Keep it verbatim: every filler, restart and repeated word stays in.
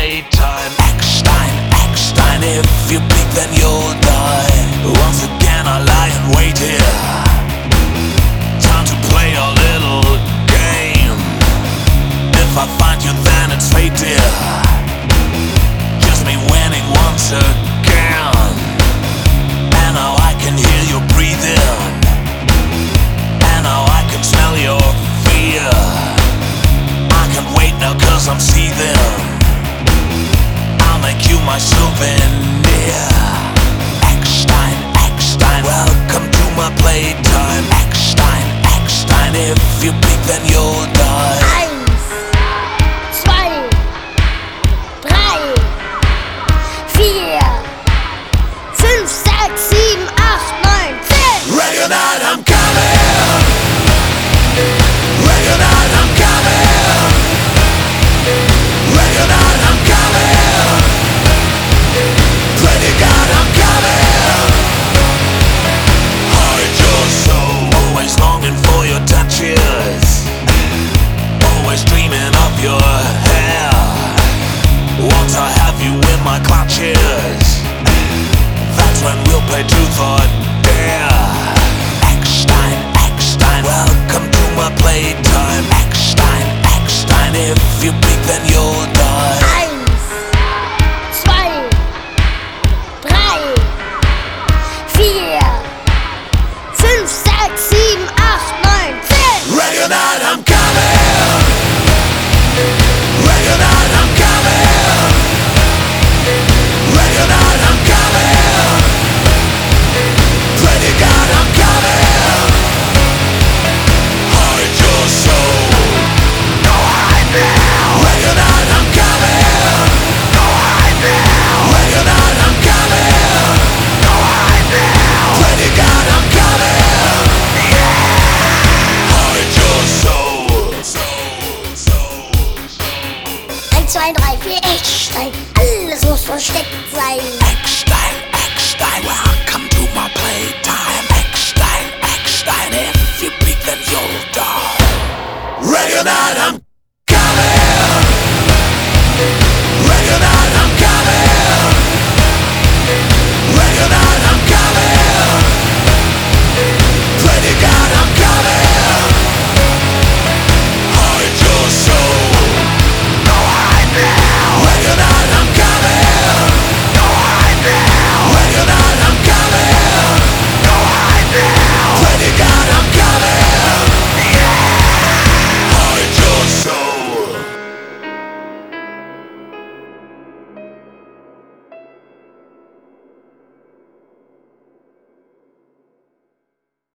playtime. Eckstein, Eckstein, if you peek then you'll die. Once again I lie in wait here. Time to play a little game. If I find you then it's fate, dear. Just me winning once again. And now I can hear you breathing. And now I can smell your fear. I can't wait now cause I'm seething. I'll make you my souvenir. Eckstein, Eckstein, welcome to my playtime. Eckstein, Eckstein, if you peek then you'll die. Eins, zwei, drei, vier, fünf, sechs, sieben, acht, neun, zehn. Ready or not, I'm coming. Ready or not, I'm coming. Ready or not, I'm coming. Pray to God, I'm coming. Hide your soul. Always longing for your touches. Always dreaming of your hair. Once I have you in my clutches, that's when we'll play truth or dare. Eckstein, Eckstein, welcome to my playtime. Eckstein, Eckstein, if you peek then you'll die. Eins, zwei, drei, vier, fünf, sechs, sieben, acht, neun, zehn. Ready or not, I'm coming. Ready or not, I'm coming. Ready or not, I'm coming. Pray to God, I'm coming. Hide your soul. Go hide now. Ready or not, I'm coming. Go hide now. Ready or not, I'm coming. Go hide now. Pray to God, I'm coming. Yeah. Hide your soul. Soul, soul, soul. Eins, zwei, drei, vier, Eckstein. Alles muss versteckt sein. Eckstein, Eckstein, welcome to my playtime. Eckstein, Eckstein, if you peek then you'll die. Ready or not, I'm